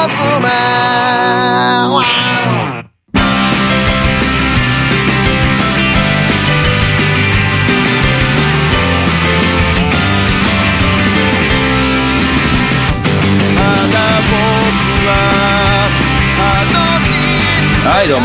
はい、どうも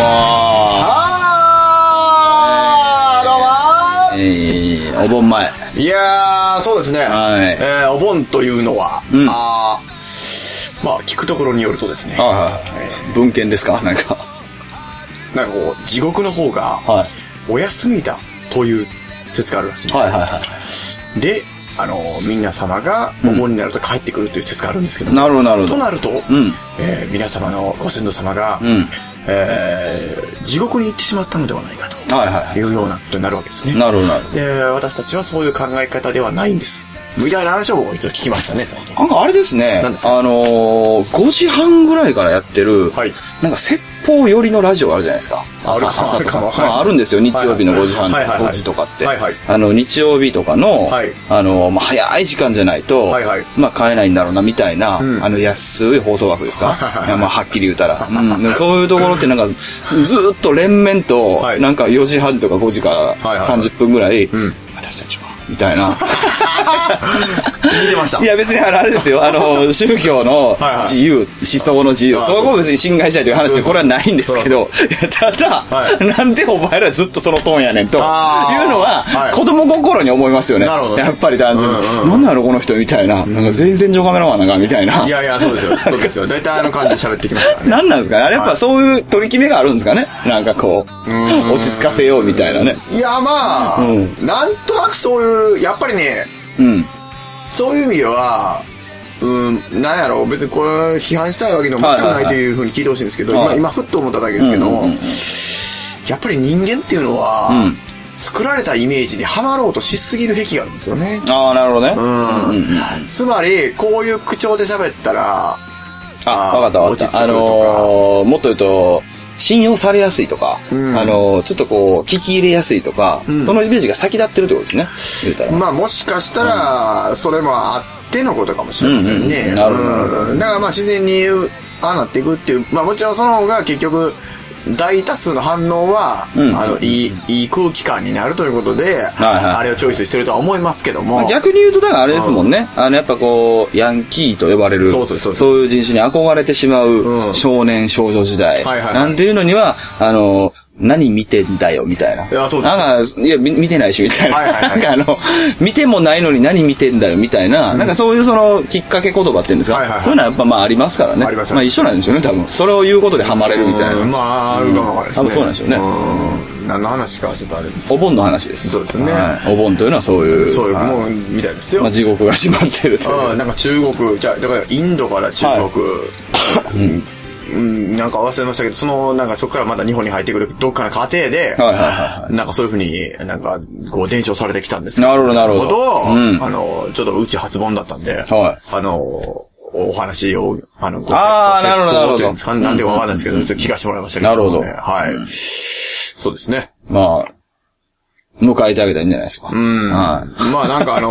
どうもお盆前。 いやー、そうですね。 はいお盆というのは、まあ、聞くところによるとですね。 文献ですか？なんかこう、地獄の方が、お休みだという説があるらしいんですよ。で、皆様がお盆になると帰ってくるという説があるんですけども。 なるほど、なるほど。 となると、皆様のご先祖様が、地獄に行ってしまったのではないかというようなことになるわけですね。 なるほど、なるほど。 私たちはそういう考え方ではないんです。みたいな話を一応聞きましたね、最近。 なんかあれですね、5時半ぐらいからやってる、なんか説法寄りのラジオあるじゃないですか。朝とか。あるんですよ、日曜日の5時半、5時とかって。日曜日とかの、早い時間じゃないと、買えないんだろうな、みたいな、安い放送枠ですか？はっきり言うたら。そういうところってなんか、ずーっと連綿と、なんか4時半とか5時から30分ぐらい、私たちは、みたいな。 見てました。 いや別にあれですよ、宗教の自由、思想の自由、そこを別に侵害したいという話はこれはないんですけど、ただ、なんでお前らずっとそのトーンやねんというのは、子供心に思いますよね。やっぱり単純に。なんなのこの人みたいな。なんか全然カメラマンなんかみたいな。 いやいや、そうですよ。そうですよ。大体感じで喋ってきますからね。 なんなんですかねあれやっぱそういう取り決めがあるんですかねなんかこう、落ち着かせようみたいなね。 いや、まあ、なんとなくそういう、やっぱりね、そういう意味では、なんやろう、別にこれ批判したいわけでも全くないというふうに聞いてほしいんですけど、今ふっと思っただけですけども、やっぱり人間っていうのは、作られたイメージにはまろうとしすぎる癖があるんですよね。 ああ、なるほどね。 つまり、こういう口調で喋ったら、 わかったわかった。もっと言うと、信用されやすいとか、ちょっとこう、聞き入れやすいとか、そのイメージが先立ってるってことですね。言うたら。 まあもしかしたら、それもあってのことかもしれませんね。 なるほど。 だからまあ自然になっていくっていう、まあもちろんその方が結局、大多数の反応は、いい空気感になるということで、あれをチョイスしてるとは思いますけども。 逆に言うと、だからあれですもんね。やっぱこう、ヤンキーと呼ばれる、そういう人種に憧れてしまう少年少女時代。なんていうのには、何見てんだよ、みたいな。なんか、いや、見てないし、みたいな。なんか見てもないのに何見てんだよ、みたいな。なんかそういうその、きっかけ言葉っていうんですか。そういうのはやっぱまあありますからね。まあ一緒なんですよね、多分。それを言うことでハマれるみたいな。 まあ、あるかもわからないですね。 多分そうなんですよね。 何の話かはちょっとあれです。 お盆の話です。 そうですね。 お盆というのはそういう。 そういうもんみたいですよ。 まあ地獄が閉まってるという。 なんか中国、だからインドから中国、なんか忘れましたけど、なんかそこからまた日本に入ってくるどっかの過程で、なんかそういうふうになんか、こう伝承されてきたんですよ。 なるほど、なるほど。 ちょっとうち初盆だったんで、お話を、ご説なるほど、なるほど。 なんでかわかんないですけど、ちょっと聞かせてもらいましたけど。 なるほど。 はい。そうですね。 まあ、迎えてあげたらいいんじゃないですか。 まあなんか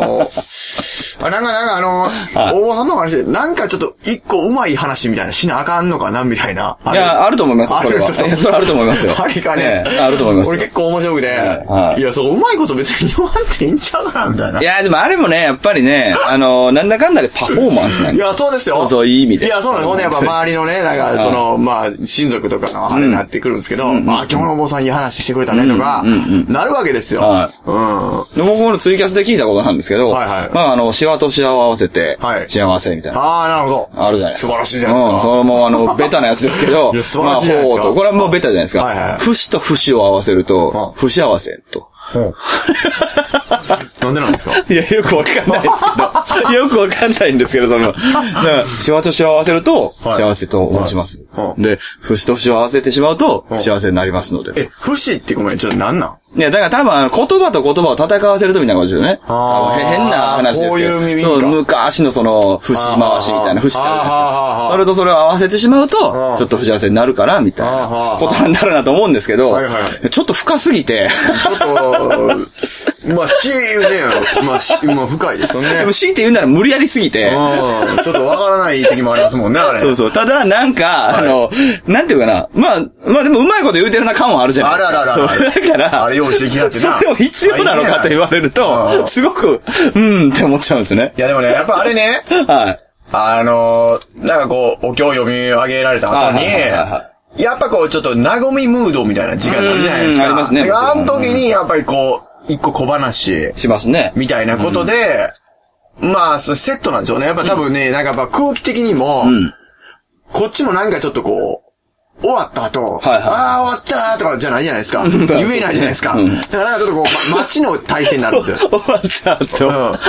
大坊さんの話で、なんかちょっと一個うまい話みたいなしなあかんのかなみたいな。 いや、あると思いますよ、それは。それあると思いますよ。 あれかね。 あると思います。 俺結構面白くて、いや、うまいこと別に言わんでいいんちゃうかなみたいな。 いや、でもあれもね、やっぱりね、なんだかんだでパフォーマンスなんいや、そうですよ。 そういう意味で。 いや、そうなのね。やっぱ周りのね、なんか、まあ、親族とかのあれになってくるんですけど、まあ、今日のお坊さんいい話してくれたねとか、なるわけですよ。 僕のツイキャスで聞いたことなんですけど、まあ、シワとシワを合わせて、幸せみたいな。 ああ、なるほど。 あるじゃないですか。 素晴らしいじゃないですか。 それもベタなやつですけど、 素晴らしいじゃないですか。 これはもうベタじゃないですか。節と節を合わせると、不幸せと。 なんでなんですか？ いや、よくわかんないですけど。よくわかんないんですけど、シワとシワを合わせると、幸せと申します。で、節と節を合わせてしまうと、幸せになりますので。 節ってごめん、ちょっとなんなん？ いや、だから多分、言葉と言葉を戦わせるとみたいなことですよね。変な話ですけど。 そういう耳そう、昔のその、節回しみたいな、節ってあるじゃないですか。それとそれを合わせてしまうと、ちょっと不幸せになるから、みたいなことになるなと思うんですけど、ちょっと深すぎて、 ちょっと、 まあ、強いて言うね。まあ、深いですよね。 でも強いて言うなら無理やりすぎて。 ちょっとわからない時もありますもんね、あれ。 そうそう。ただ、なんか、なんていうかな。まあでもうまいこと言うてるな感はあるじゃないですか。 ある。 だから、 あれ用意してきはってな。 それを必要なのかと言われると、すごく、って思っちゃうんですね。 いやでもね、やっぱあれね。 はい。 なんかこう、お経を読み上げられた後に、やっぱこう、ちょっと和みムードみたいな時間になるじゃないですか。 ありますね。 あの時に、やっぱりこう、一個小話。 しますね。 みたいなことで、まあ、セットなんでしょうね。やっぱ多分ね、なんかやっぱ空気的にも、こっちもなんかちょっとこう、終わった後、終わったとかじゃないじゃないですか。言えないじゃないですか。だからちょっとこう、街の体制になるんですよ。 終わった後。終わった。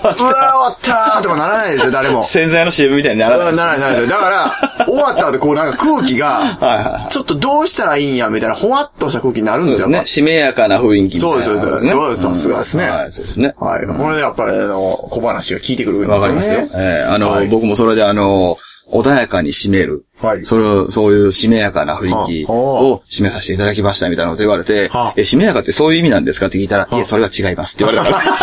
終わったとかならないですよ、誰も。 洗剤の CM みたいにならない。 ならないですよ。だから、終わった後こうなんか空気が、ちょっとどうしたらいいんや、みたいな、ほわっとした空気になるんですよ。 そうですね。しめやかな雰囲気みたいな。 そうです。さすがですね。 はい、そうですね。 はい。これでやっぱり小話が聞いてくるんですよね。 わかりますよ。僕もそれで穏やかに締める。はい。そういうしめやかな雰囲気を締めさせていただきましたみたいなこと言われて、しめやかってそういう意味なんですかって聞いたら、いや、それは違いますって言われたから。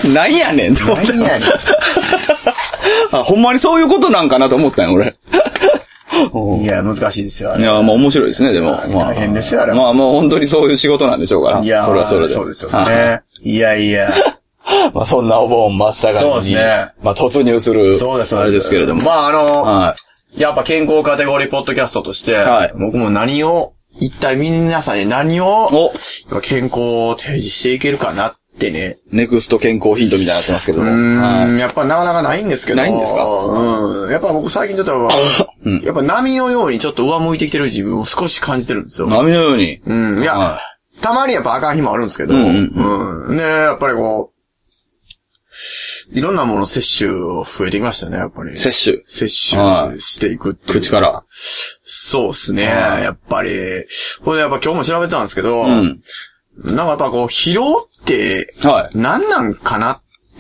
なんやねんと思って。 なんやねん。 ほんまにそういうことなんかなと思ったんよ、俺。 いや、難しいですよ。 いや、まあ面白いですね、でも。 大変ですよ、あれ。 まあもう本当にそういう仕事なんでしょうから。 いや、 それはそれで。 そうですよね。いや。 まあそんなお盆真っ盛りに。 そうですね。 まあ突入する。 そうです。 あれですけれども。 まあやっぱ健康カテゴリーポッドキャストとして、僕も一体皆さんに何を、健康を提示していけるかなってね。 ネクスト健康ヒントみたいになってますけども。 やっぱなかなかないんですけど。 ないんですか？ やっぱ僕最近ちょっと、やっぱ波のようにちょっと上向いてきてる自分を少し感じてるんですよ。 波のように。 いや、たまにやっぱあかん日もあるんですけど、ね、やっぱりこう、いろんなもの摂取を増えてきましたね、やっぱり。摂取していくっていう。 口から。 そうですね、やっぱり。これやっぱ今日も調べたんですけど、なんかやっぱこう、疲労って、何なんかなって。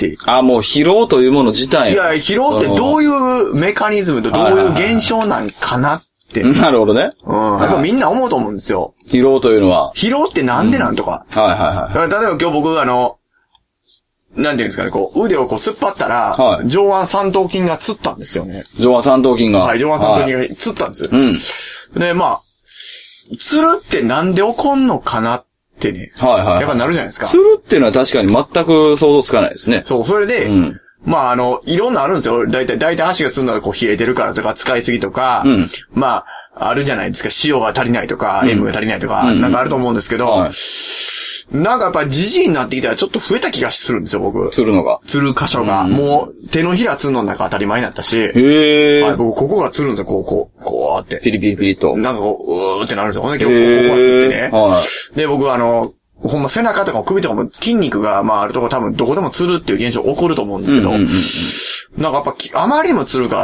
もう疲労というもの自体。 いや、疲労ってどういうメカニズムとどういう現象なんかなって。 なるほどね。 やっぱみんな思うと思うんですよ。 疲労というのは。 疲労ってなんでなんとか。例えば今日僕なんていうんですかね、こう、腕をこう突っ張ったら、上腕三頭筋がつったんですよね。 上腕三頭筋が。 はい、上腕三頭筋がつったんですよ。で、まあ、つるってなんで起こんのかなってね。やっぱなるじゃないですか。 つるっていうのは確かに全く想像つかないですね。 そう、それで、まあいろんなあるんですよ。だいたい足がつるのがこう冷えてるからとか、使いすぎとか、まあ、あるじゃないですか。塩が足りないとか、塩分が足りないとか、なんかあると思うんですけど、なんかやっぱりじじいになってきたらちょっと増えた気がするんですよ、僕。 つるのが。 つる箇所が。もう、手のひらつるのなんか当たり前になったし。僕、ここがつるんですよ、こうって。 ピリピリピリと。 なんかこう、うーってなるんですよ。ほんで、今日ここがつってね。で、僕ほんま背中とか首とかも筋肉が、まああるとこ多分どこでもつるっていう現象起こると思うんですけど、なんかやっぱあまりにもつるから、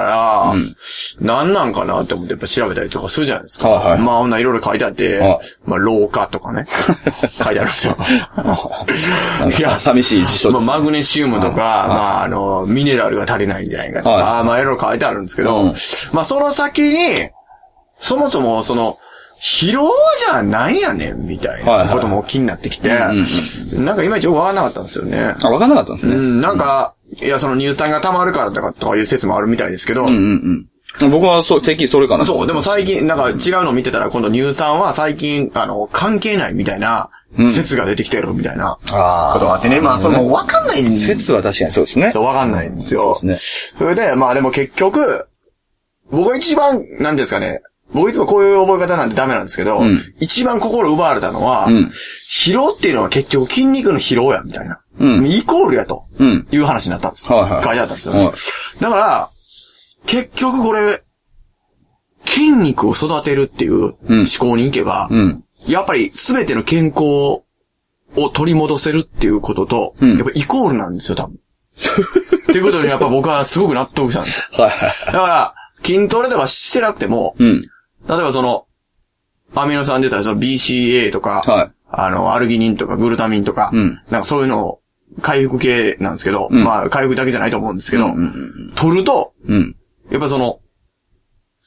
何なんかなって思ってやっぱ調べたりとかするじゃないですか。まあいろいろ書いてあって、まあ老化とかね、書いてあるんですよ。 いや、寂しい辞書です。 マグネシウムとか、まあミネラルが足りないんじゃないかとか、まあいろいろ書いてあるんですけど、まあその先に、そもそも疲労じゃないやねん、みたいなことも気になってきて、なんかいまいちよくわかんなかったんですよね。 わかんなかったんですね。 なんか、いや、乳酸が溜まるからとかいう説もあるみたいですけど、 僕はてっきりそれかな。 そう、でも最近、なんか違うのを見てたら、今度乳酸は最近、関係ないみたいな、説が出てきてるみたいな、ことがあってね。まあ、わかんないんですよ。 説は確かにそうですね。 そう、わかんないんですよ。 そうですね。 それで、まあでも結局、僕が一番、なんですかね、僕いつもこういう覚え方なんてダメなんですけど、一番心奪われたのは、疲労っていうのは結局筋肉の疲労や、みたいな。イコールやと、いう話になったんですよ。書いてあったんですよ。だから、結局これ、筋肉を育てるっていう思考に行けば、やっぱり全ての健康を取り戻せるっていうことと、やっぱイコールなんですよ、多分。っていうことにやっぱ僕はすごく納得したんですよ。だから、筋トレとかしてなくても、例えばアミノ酸出たらBCA とか、アルギニンとかグルタミンとか、なんかそういうのを回復系なんですけど、まあ回復だけじゃないと思うんですけど、取ると、やっぱ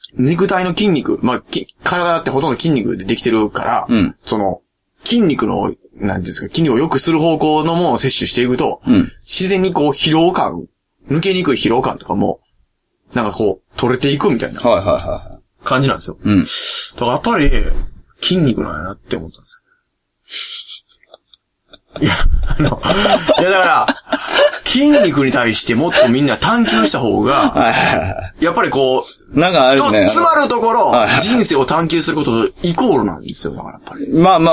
肉体の筋肉、まあ、体ってほとんど筋肉でできてるから、その、筋肉の、なんていうんですか、筋肉を良くする方向のものを摂取していくと、自然にこう疲労感、抜けにくい疲労感とかも、なんかこう、取れていくみたいな感じなんですよ。だからやっぱり、筋肉なんやなって思ったんですよ。いや、だから、筋肉に対してもっとみんな探求した方が、やっぱりこう、 なんかあれですね。 つまるところ、人生を探求することとイコールなんですよ、だからやっぱり。 まあ、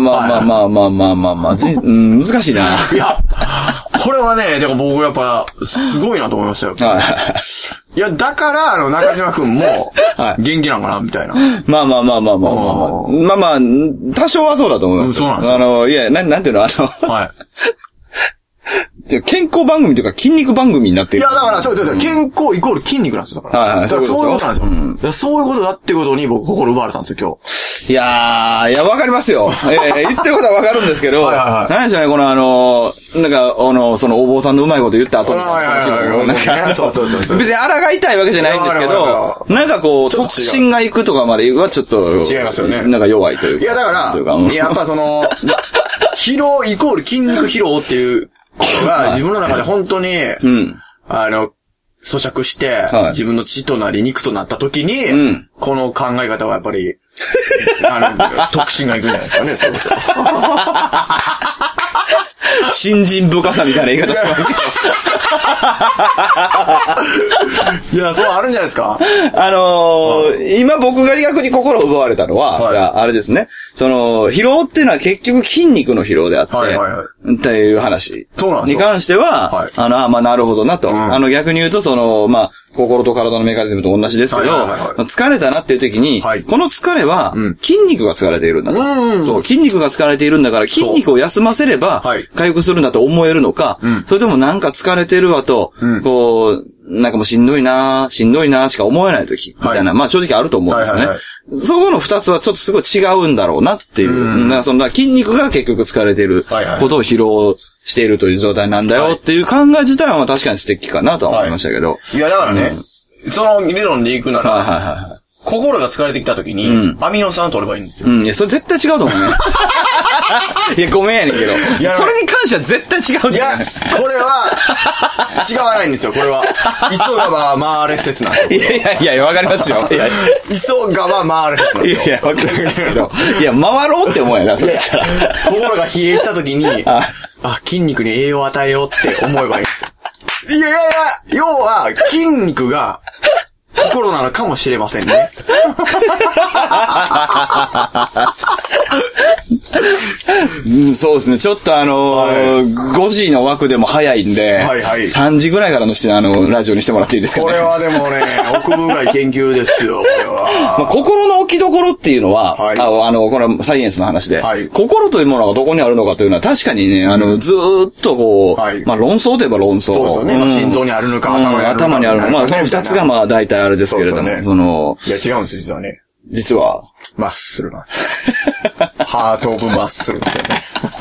難しいな。 いや、これはね、でも僕やっぱ、すごいなと思いましたよ。いや、だから、中島くんも、元気なんかな、みたいな。 まあ、多少はそうだと思います。 そうなんですよ。 いや、なんていうの、健康番組とか筋肉番組になってる。 いや、だから、健康イコール筋肉なんですよ、だから。そういうことなんですよ。そういうことだってことに僕心奪われたんですよ、今日。 いや、わかりますよ。言ってることはわかるんですけど、何でしょうね、このなんか、そのお坊さんのうまいこと言った後に。別に抗いたいわけじゃないんですけど、なんかこう、特進が行くとかまではちょっと、 違いますよね。 なんか弱いというか。 いや、だから、やっぱその、疲労イコール筋肉疲労っていう、ことが自分の中で本当に、咀嚼して、自分の血となり肉となった時に、この考え方はやっぱり、特進がいくんじゃないですかね、そうそう。 信心深さみたいな言い方しますけど。 いや、そうあるんじゃないですか。 今僕が逆に心を奪われたのは、じゃあ、あれですね。その、疲労っていうのは結局筋肉の疲労であって、っていう話に関しては、まあ、なるほどなと。逆に言うと、その、まあ、心と体のメカニズムと同じですけど、疲れたなっていう時に、この疲れは、筋肉が疲れているんだと。そう、筋肉が疲れているんだから、筋肉を休ませれば、回復するんだと思えるのか、それともなんか疲れてるわと、こう、なんかもうしんどいなしか思えない時、みたいな、まあ正直あると思うんですよね。そこの二つはちょっとすごい違うんだろうなっていう。その筋肉が結局疲れていることを疲労しているという状態なんだよっていう考え自体は確かに素敵かなとは思いましたけど。 いやだからね、その理論でいくなら、心が疲れてきた時に、アミノ酸取ればいいんですよ。 いや、それ絶対違うと思うね。いや、ごめんやねんけど。いや、それに関しては絶対違うと思う。 いや、これは、違わないんですよ、これは。急がば回れ説なんですよ。いや、わかりますよ。いや、 急がば回れ説なんですよ。 いや、わかりますけど。いや、回ろうって思うやな、それ。 心が疲弊した時に、筋肉に栄養を与えようって思えばいいんですよ。いや、要は、筋肉が、心なのかもしれませんね。 そうですね。ちょっと5時の枠でも早いんで、3時ぐらいからのラジオにしてもらっていいですかね。 これはでもね、奥深い研究ですよ、これは。 まあ、心の置きどころっていうのは、これはサイエンスの話で、心というものがどこにあるのかというのは確かにね、ずーっとこう、まあ論争といえば論争。 そうですよね。心臓にあるのか、 頭にあるのか。まあその2つがまあ大体あれですけれども、 いや違うんです、実はね。 実はマッスルなんですよ。ハートオブマッスルですよね。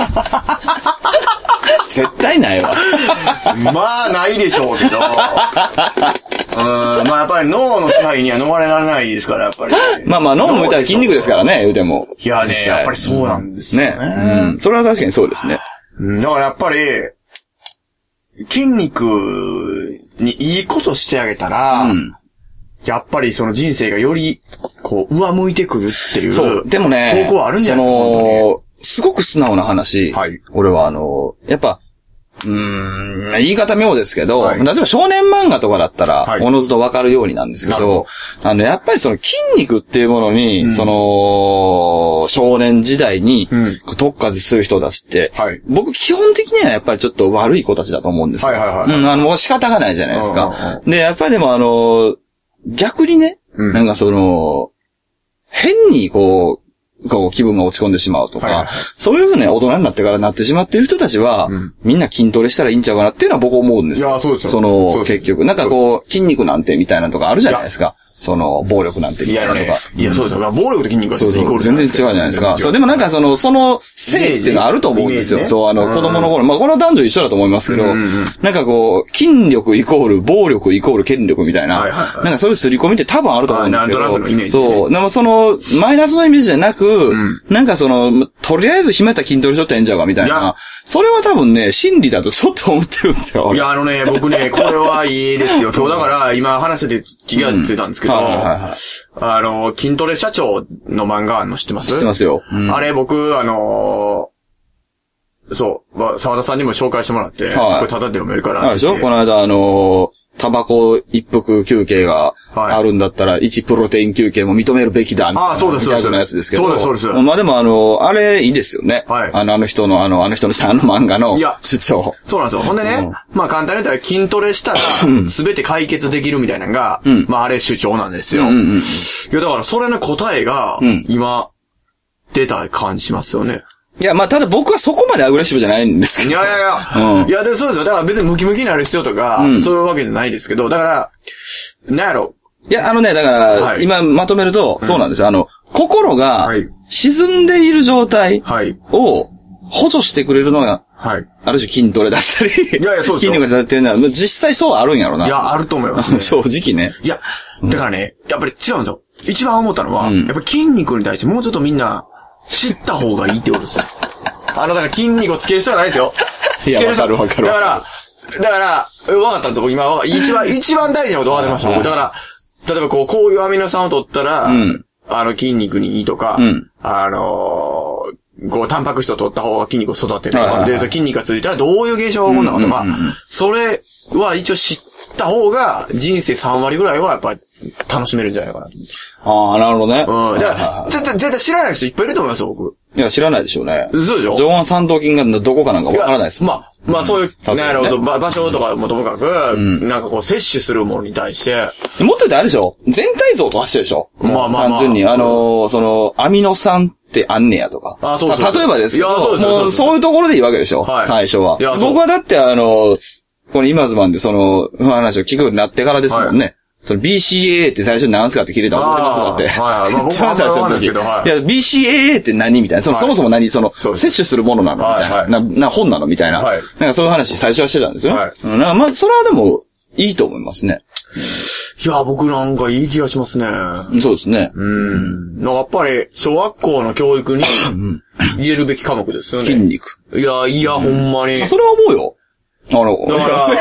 絶対ないわ。 まあ、ないでしょうけど。まあやっぱり脳の支配には逃れられないですから、やっぱり。 まあ脳も言ったら筋肉ですからね、言うても。 いやね、やっぱりそうなんですよね。 それは確かにそうですね。 だからやっぱり、筋肉にいいことしてあげたら、やっぱりその人生がより、こう、上向いてくるっていう。 そう。でもね、 方向はあるんじゃないですか、本当に。 すごく素直な話。俺はやっぱ、言い方妙ですけど、例えば少年漫画とかだったら、おのずとわかるようになんですけど、やっぱりその筋肉っていうものに、少年時代に特化する人たちって、僕基本的にはやっぱりちょっと悪い子たちだと思うんですよ。もう仕方がないじゃないですか。で、やっぱりでも逆にね、なんか変にこう気分が落ち込んでしまうとか、そういうふうに大人になってからなってしまっている人たちは、みんな筋トレしたらいいんちゃうかなっていうのは僕思うんですよ。 いや、そうですよ。 結局。なんかこう、筋肉なんてみたいなとかあるじゃないですか。 暴力なんてみたいなのが。 いや、そうですよ。暴力と筋肉はそうそう、全然違うじゃないですか。そう、でもなんかその性っていうのはあると思うんですよ。そう、子供の頃、まあ、この男女一緒だと思いますけど、なんかこう、筋力イコール暴力イコール権力みたいな、なんかそういう刷り込みって多分あると思うんですけど、そう、でもマイナスのイメージじゃなく、なんかとりあえず暇やったら筋トレしとったらええんちゃうかみたいな、それは多分ね、真理だとちょっと思ってるんですよ。 いや、僕ね、これはいいですよ。今日だから、今話で気がついたんですけど、筋トレ社長の漫画知ってます？ 知ってますよ。 あれ、僕、そう、沢田さんにも紹介してもらって、これタダで読めるから。 あれでしょ？この間タバコ一服休憩があるんだったら、1プロテイン休憩も認めるべきだ、みたいな。 そうです、そうです。 のやつですけど。 そうです、そうです。 まあでもあれいいですよね。はい。あの人の漫画の主張。 そうなんですよ。ほんでね、まあ簡単に言ったら筋トレしたら、すべて解決できるみたいなのが、まああれ主張なんですよ。いや、だからそれの答えが、今、出た感じしますよね。 いや、まあ、ただ僕はそこまでアグレッシブじゃないんですけど。 いや。いや、そうですよ。だから別にムキムキになる必要とか、そういうわけじゃないですけど、だから、なんやろ。 いや、だから、今まとめると、そうなんですよ。心が、沈んでいる状態を補助してくれるのが、ある種筋トレだったり、筋肉だったりのは、実際そうあるんやろな。 いや、あると思いますね。 正直ね。 いや、だからね、やっぱり違うんですよ。一番思ったのは、やっぱり筋肉に対してもうちょっとみんな、知った方がいいってことですよ。だから筋肉をつける必要はないですよ。 いや、わかる。 だから、分かったんですよ。今、一番大事なこと分かりました。だから、例えばこういうアミノ酸を取ったら、筋肉にいいとか、タンパク質を取った方が筋肉を育てるとか、で、筋肉がついたらどういう現象が起こるのかとか、それは一応知った方が人生3割ぐらいはやっぱり楽しめるんじゃないかなと。 なるほどね。 だから絶対知らない人いっぱいいると思いますよ、僕。 いや、知らないでしょうね。 そうでしょ？ 上腕三頭筋がどこかなんかわからないですもん。 まあそういう、場所とかもともかく、なんかこう摂取するものに対して。 もっと言うとあれでしょ？全体像としてでしょ？単純に、アミノ酸ってあんねやとか。そうです。例えばですけど、もうそういうところでいいわけでしょ？最初は。僕はだってこの今ズマンでその話を聞くようになってからですもんね。BCAA って最初に何すかって聞いたら覚えてますだって。一番最初の時。いや、BCAA って何みたいな。そもそも何摂取するものなのみたいな。本なのみたいな。なんかそういう話最初はしてたんですよ。まあ、それはでも、いいと思いますね。 いや、僕なんかいい気がしますね。 そうですね。 やっぱり、小学校の教育に入れるべき科目ですよね。 筋肉。 いや、ほんまに。 それは思うよ。だから、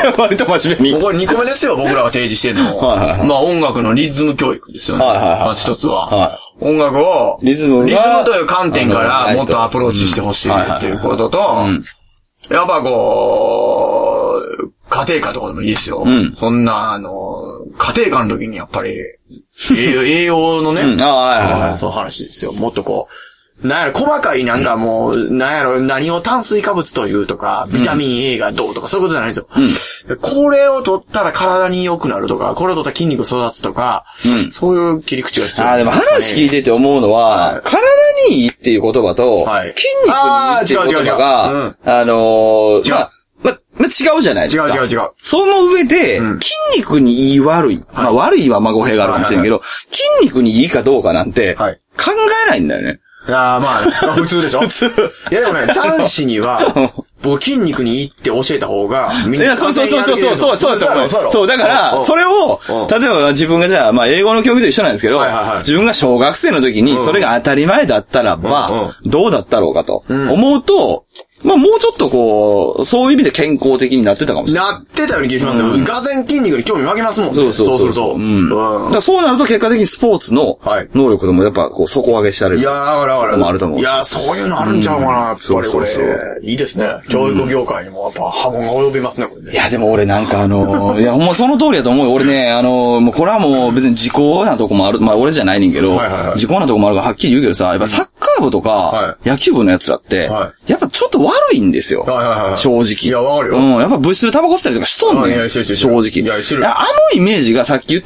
割と真面目に。 これ2個目ですよ、僕らが提示してるの。まあ音楽のリズム教育ですよね。まず一つは。音楽を、リズムという観点からもっとアプローチしてほしいっていうことと、やっぱこう、家庭科とかでもいいですよ。そんな、家庭科の時にやっぱり、栄養のね、そういう話ですよ。もっとこう、細かいなんかもう、何を炭水化物というとか、ビタミン A がどうとか、そういうことじゃないんですよ。これを取ったら体に良くなるとか、これを取ったら筋肉育つとか、そういう切り口が必要でも話聞いてて思うのは、体にいいっていう言葉と、筋肉にいいっていう言葉が、違うじゃないですか。 違う。 その上で、筋肉にいい悪い。まあ悪いは語弊があるかもしれんけど、筋肉にいいかどうかなんて、考えないんだよね。 いやまあ普通でしょ？普通。いやでもね、男子には、僕筋肉にいいって教えた方が、みんな。いや、そう、 だから、それを、例えば自分がじゃあ、まあ英語の教育と一緒なんですけど、自分が小学生の時に、それが当たり前だったらば、どうだったろうかと、思うと、まあもうちょっとこう、そういう意味で健康的になってたかもしれない。 なってたような気がしますよ。がぜん筋肉に興味湧きますもんね。 そう。だからそうなると結果的にスポーツの能力でもやっぱこう底上げしたり。 いや、だから。 もあると思う。 いや、そういうのあるんちゃうかな、やっぱりこれ。いいですね。教育業界にもやっぱ波紋が及びますね、これね。 いや、でも俺なんかいや、ほんまその通りだと思うよ。俺ね、もうこれはもう別に時効なとこもある。まあ俺じゃないねんけど、時効なとこもあるからはっきり言うけどさ、やっぱサッカー部とか、野球部のやつらって、やっぱちょっと悪いんですよ。正直。 いや、わかるよ。 やっぱ部室でタバコ吸ったりとかしとんねん。正直。いや、あのイメージがさっき言った、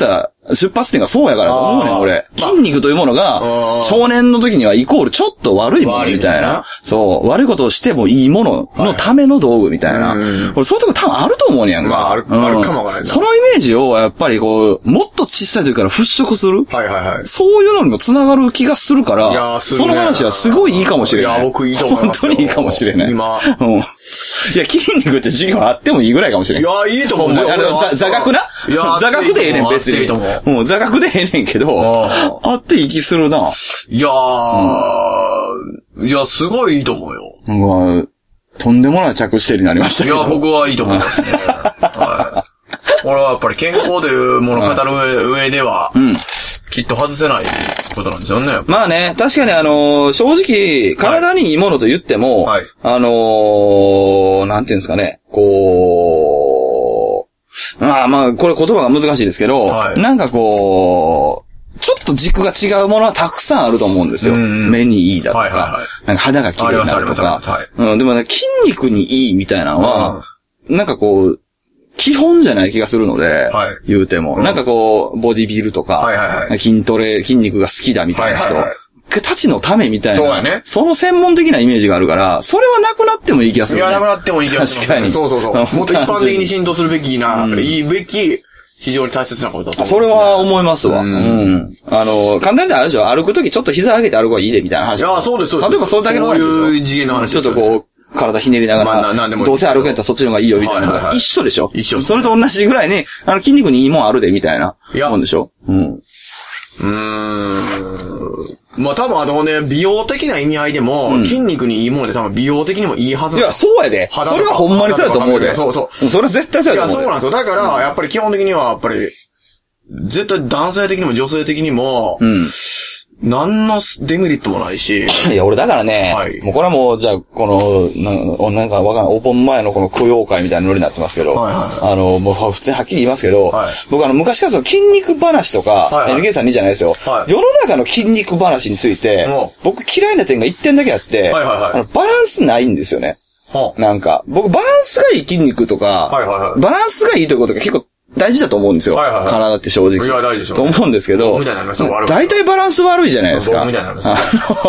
出発点がそうやからと思うねん、俺。筋肉というものが、少年の時にはイコールちょっと悪いものみたいな。そう、悪いことをしてもいいもののための道具みたいな。俺そういうとこ多分あると思うねんか。 あるかもわからないな。 そのイメージをやっぱりこう、もっと小さい時から払拭する。そういうのにも繋がる気がするから、その話はすごいいいかもしれない。 いや、僕いいと思います。 本当にいいかもしれない。 今。 いや、筋肉って授業あってもいいぐらいかもしれん。 いや、いいと思う。 座学な。座学でええねん、別に。座学でええねんけど、あっていい気するな。 いやすごいいいと思うよ。 とんでもない着地点になりましたけど。 いや、僕はいいと思いますね。俺はやっぱり健康というものを語る上では、きっと外せないことなんですよね。 まあね、確かに正直、体にいいものと言っても、なんていうんですかね、こう、まあ、これ言葉が難しいですけど、なんかこう、ちょっと軸が違うものはたくさんあると思うんですよ。目にいいだとか、なんか肌が綺麗になるとか。でもね、筋肉にいいみたいなのは、なんかこう、基本じゃない気がするので、言うても。なんかこう、ボディビルとか、筋トレ、筋肉が好きだみたいな人、たちのためみたいな、その専門的なイメージがあるから、それはなくなってもいい気がする、 いや、なくなってもいい気がする。 確かに。 そう。もっと一般的に浸透するべきな、いいべき、非常に大切なことだと思う。 それは思いますわ。簡単にあるでしょ。歩くときちょっと膝上げて歩く方がいいでみたいな話。 いや、そうです。 例えばそれだけの話でしょ。 そういう次元の話。 ちょっとこう、体ひねりながら、どうせ歩くんやったらそっちの方がいいよみたいなのが一緒でしょ。 一緒。 それと同じぐらいに、筋肉にいいもんあるでみたいなもんでしょ。 まあ多分美容的な意味合いでも、筋肉にいいもので多分美容的にもいいはずいや、そうやで。それはほんまにそうやと思うで。 そう。 それは絶対そうやと思う。 いや、そうなんですよ。だから、やっぱり基本的には、やっぱり、絶対男性的にも女性的にも、何のデメリットもないし。 いや、俺だからね、もうこれはもう、じゃあ、この、なんかわかんない、オープン前のこの供養会みたいなノリになってますけど、もう普通にはっきり言いますけど、僕昔からその筋肉話とか、NK さんにじゃないですよ、世の中の筋肉話について、僕嫌いな点が1点だけあって、バランスないんですよね。なんか、僕バランスがいい筋肉とか、バランスがいいということが結構、大事だと思うんですよ。体って正直。 いや、大事でしょ。 と思うんですけど、大体バランス悪いじゃないですか。 僕みたいなのですね。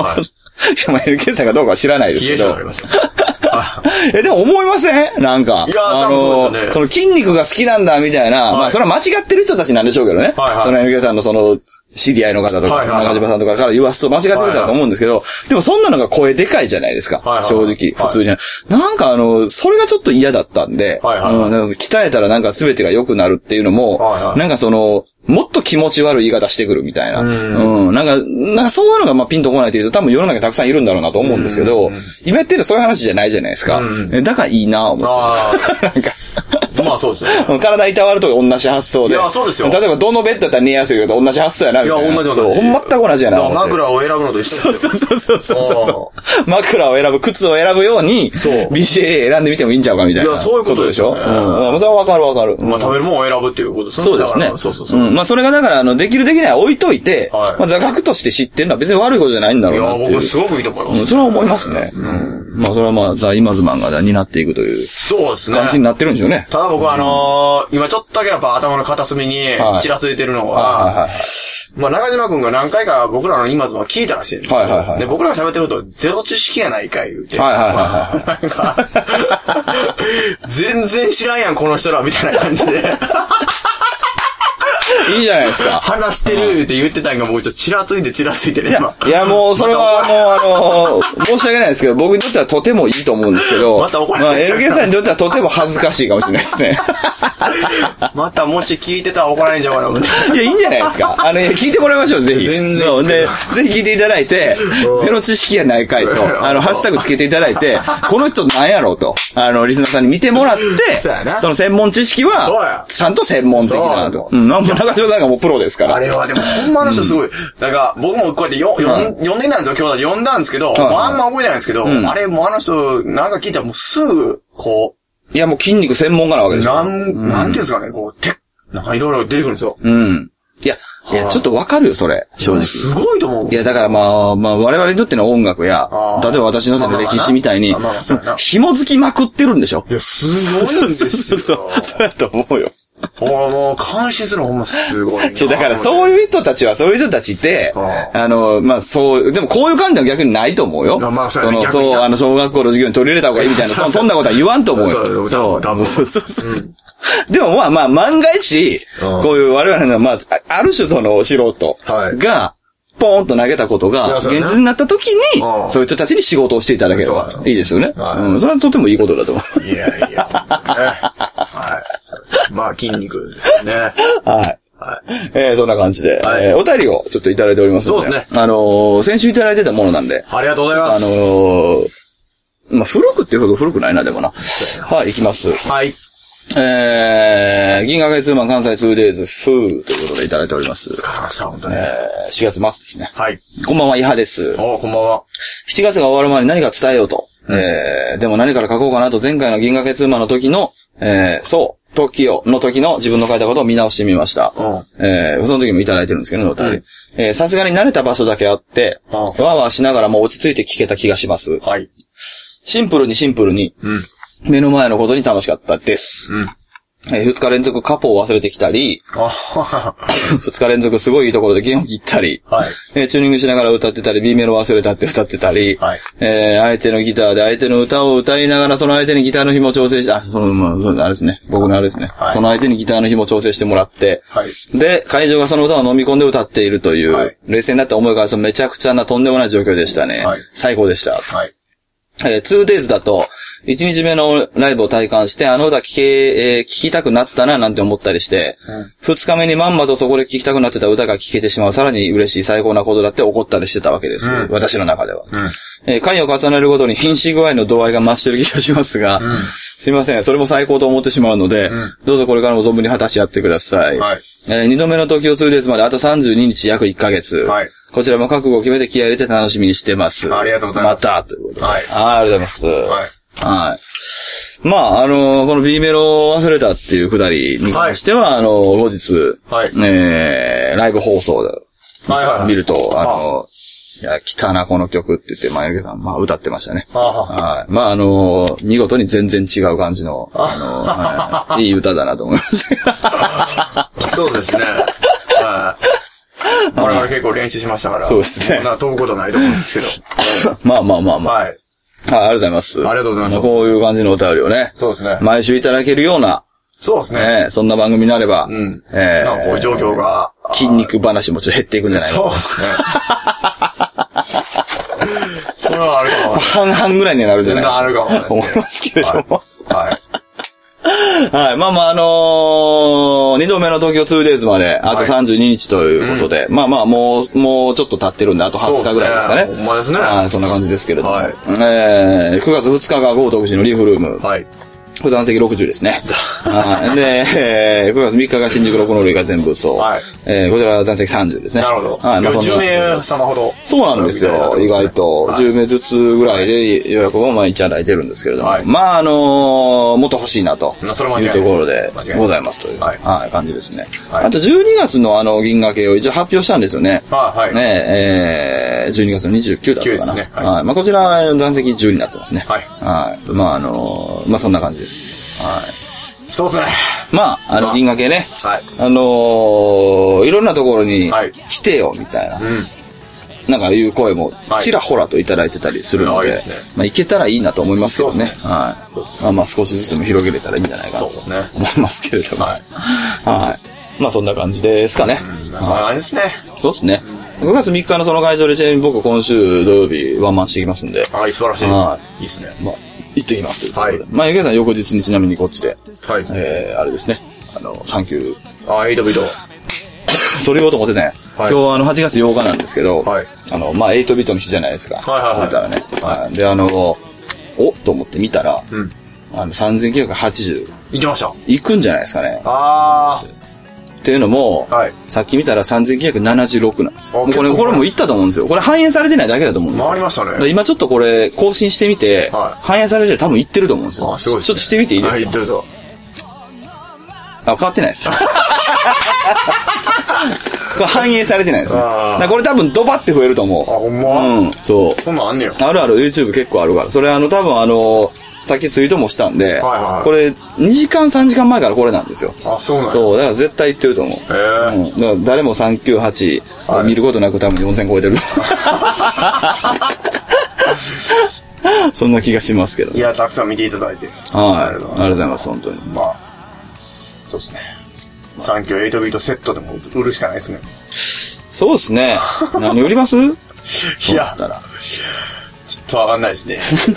LK さんがどうかは知らないですけど。 冷え性ありますよ。 でも思いませんなんか。 いや、多分そうですよね。 その筋肉が好きなんだみたいな、まあそれは間違ってる人たちなんでしょうけどね。その LK さんのその、知り合いの方とか、中島さんとかから言わすと間違ってる人だと思うんですけど、でもそんなのが声でかいじゃないですか。正直、普通に。なんかそれがちょっと嫌だったんで、鍛えたらなんか全てが良くなるっていうのも、なんかもっと気持ち悪い言い方してくるみたいな。なんかそういうのがまあピンとこないというと多分世の中にたくさんいるんだろうなと思うんですけど、今言ってるそういう話じゃないじゃないですか。だからいいなぁ思って。なんかまあそうですね。 体いたわると同じ発想で。 いや、そうですよ。 例えばどのベッドだったら寝やすいけど同じ発想やなみたいな。 いや、同じ。 そう、全く同じやな。 枕を選ぶのと一緒ですよ。そう。枕を選ぶ、靴を選ぶように、BCA 選んでみてもいいんちゃうかみたいな。 いや、そういうことでしょ。 それはわかる。 まあ食べるものを選ぶっていうことですね。 そうですね。 そう。 まあそれがだからできるできないは置いといて、まあ座学として知ってるのは別に悪いことじゃないんだろうなっていう。 いや、僕すごくいいと思います。 それは思いますね。まあそれはまあザ・イマズマンが担っていくという。 そうですね。 感じになってるんでしょうね。 ただ僕は今ちょっとだけやっぱ頭の片隅にちらついてるのは、まあ中島くんが何回か僕らの今ズマン聞いたらしいんですよ。で、僕らが喋ってるとゼロ知識やないかい言うて。なんか、全然知らんやんこの人らみたいな感じで。 いいじゃないですか。 話してるって言ってたんがもうちょっとちらついてね。 いやもうそれはもう申し訳ないですけど、僕にとってはとてもいいと思うんですけど、 また怒られちゃう。 LK さんにとってはとても恥ずかしいかもしれないですね。 またもし聞いてたら怒られんじゃうかな思って。 いや、いいんじゃないですか。聞いてもらいましょう、ぜひ。全然。で、ぜひ聞いていただいて、ゼロ知識やないかいと、ハッシュタグつけていただいて、この人なんやろうと、リスナーさんに見てもらって、その専門知識は、ちゃんと専門的なと。中島さんがもうプロですから。 あれはでもほんまの人すごい。なんか、僕もこうやって読んでないんですよ、今日だ読んだんですけど、あんま覚えてないんですけど、あれもう人、なんか聞いたらもうすぐ、こう。いやもう筋肉専門家なわけですよ。 なんていうんですかね、こう、なんかいろいろ出てくるんですよ。 いや、ちょっとわかるよ、それ。正直。 すごいと思う。 いや、だからまあ、我々にとっての音楽や、例えば私にとっての歴史みたいに、紐づきまくってるんでしょ。 いや、すごいんですよ。 そうやと思うよ。 ほもう、監視するのほんますごい。 だからそういう人たちは、そういう人たちって、まあそう、でもこういう観点は逆にないと思うよ。 まあ、 そう、小学校の授業に取り入れた方がいいみたいな、そんなことは言わんと思うよ。 そう。 でもまあ、万が一、こういう我々の、まあ、ある種その素人が、ポーンと投げたことが、現実になった時に、そういう人たちに仕事をしていただければいいですよね。それはとてもいいことだと思う。 いや。はい。まあ、筋肉ですよね。 はい。そんな感じで、お便りをちょっといただいておりますので。 そうですね。 先週いただいてたものなんで。 ありがとうございます。 まあ、古くっていうほど古くないな、でもな。はい、いきます。 はい。 銀河系ツーマン関西 2days 風ということでいただいております。 本当に。 4月末ですね。 はい。 こんばんは、イハです。 こんばんは。 7月が終わる前に何か伝えようと。でも何から書こうかなと前回の銀河系ツーマンの時の、TOKIO の時の自分の書いたことを見直してみました。その時もいただいてるんですけどね、さすがに慣れた場所だけあって、わーわーしながらも落ち着いて聞けた気がします。 はい。 シンプルに、目の前のことに楽しかったです。2日連続カポを忘れてきたり、2日連続すごいいいところで弦を切ったり、チューニングしながら歌ってたり、B メロ忘れたって歌ってたり、相手のギターで相手の歌を歌いながらその相手にギターの紐調整して、あれですね。僕のあれですね。その相手にギターの紐調整してもらって、で、会場がその歌を飲み込んで歌っているという、冷静になって思い返すとめちゃくちゃなとんでもない状況でしたね。最高でした。2days だと、1日目のライブを体感して、あの歌聞きたくなったななんて思ったりして、2日目にまんまとそこで聞きたくなってた歌が聞けてしまう、さらに嬉しい最高なことだって怒ったりしてたわけです。私の中では。回を重ねるごとに瀕死具合の度合いが増してる気がしますが、すいません、それも最高と思ってしまうので、どうぞこれからも存分に果たし合ってください。2度目の東京 2days まであと32日約1ヶ月。こちらも覚悟を決めて気合い入れて楽しみにしてます。 ありがとうございます。 また、ということで。ありがとうございます。まあ、この B メロを忘れたっていうくだりに関しては、後日、ライブ放送で見ると、いや、来たな、この曲って言って、マユケさん、歌ってましたね。見事に全然違う感じの、いい歌だなと思いました。 そうですね。我々結構練習しましたから。 そうですね。 飛ぶことないと思うんですけど。 まあ。ありがとうございます。 ありがとうございます。 こういう感じのお便りをね。 そうですね。 毎週いただけるような。 そうですね。 そんな番組になれば。 こういう状況が。 筋肉話もちょっと減っていくんじゃないかそうですね。それはあるかも。 半々ぐらいになるんじゃないか。 あるかもですね。 思いますけれども。2度目の東京 2days まで、あと32日ということで、もうちょっと経ってるんで、あと20日ぐらいですかね。 ほんまですね。 そんな感じですけれども。9月2日が豪徳寺のリーフルーム。普段席60ですね。で、9月3日が新宿六の類が全部そう。こちらは残席30ですね。 なるほど。10名様ほど。 そうなんですよ。意外と。10名ずつぐらいで予約をいただいてるんですけれども。もっと欲しいなと。いうところでございますという感じですね。あと12月の銀河系を一応発表したんですよね。12月の29だったかな。こちらは残席10になってますね。そんな感じです。 そうですね。 銀河系ね。いろんなところに来てよ、みたいな。なんかいう声も、ちらほらといただいてたりするので、行けたらいいなと思いますよね。少しずつでも広げれたらいいんじゃないかなと思いますけれども。そんな感じですかね。 そんな感じですね。 そうですね。5月3日のその会場で、ちなみに僕今週土曜日ワンマンしてきますんで。 素晴らしい。いいですね。 行ってきますということで。ゆけさん翌日にちなみにこっちで、あれですね、サンキュー。 8ビート。 それ言おうと思ってね、今日8月8日なんですけど、8ビートの日じゃないですか。見たらね。で、おっと思って見たら、3980。 行きました。 行くんじゃないですかね。っていうのも、さっき見たら3976なんですよ。これも言ったと思うんですよ。これ反映されてないだけだと思うんですよ。 回りましたね。 今ちょっとこれ更新してみて、反映されて多分言ってると思うんですよ。ちょっとしてみていいですか？ 言ってるぞ。 変わってないですよ。これ反映されてないですね。これ多分ドバって増えると思う。 ほんま？ そう。 そんなんあんねよ。 ある YouTube 結構あるから。それ多分さっきツイートもしたんで、これ2時間3時間前からこれなんですよ。 あ、そうなんや。 そう、だから絶対言ってると思う。だから誰も398、見ることなく多分4000超えてる。そんな気がしますけど。 いや、たくさん見ていただいて。 はい。ありがとうございます、本当に。 まあ、そうですね。3強8ビートセットでも売るしかないですね。 そうですね。何売ります？ いや、ちょっとわかんないですね。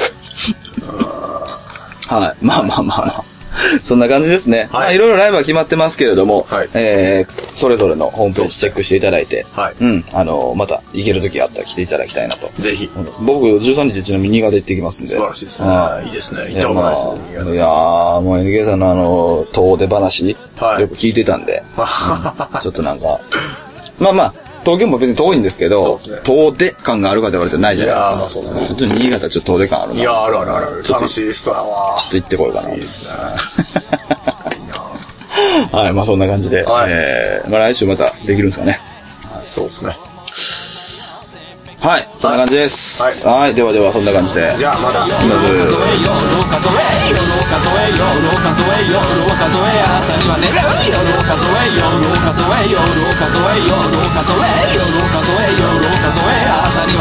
はい。まあ。そんな感じですね。はい。いろいろライブは決まってますけれども、はい、それぞれのホームページチェックしていただいて、はい。また行ける時があったら来ていただきたいなと。ぜひ。僕、13日ちなみに新潟行ってきますんで。 素晴らしいですね。いいですね。行ったことないですね。 いやー、もう NK さんの遠出話、よく聞いてたんで、ちょっとなんか、まあ、東京も別に遠いんですけど、遠出感があるかと言われてないじゃないですか。ちょっと新潟ちょっと遠出感あるな。 いや、ある。楽しいですわ。 ちょっと行ってこようかな。 いいですね。 はい、まあそんな感じで、まあ来週またできるんですかね。 そうですね。 はい、そんな感じです。はい、ではそんな感じで。 じゃあまた。 まず。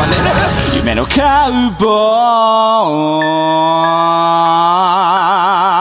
夢のカウボーイ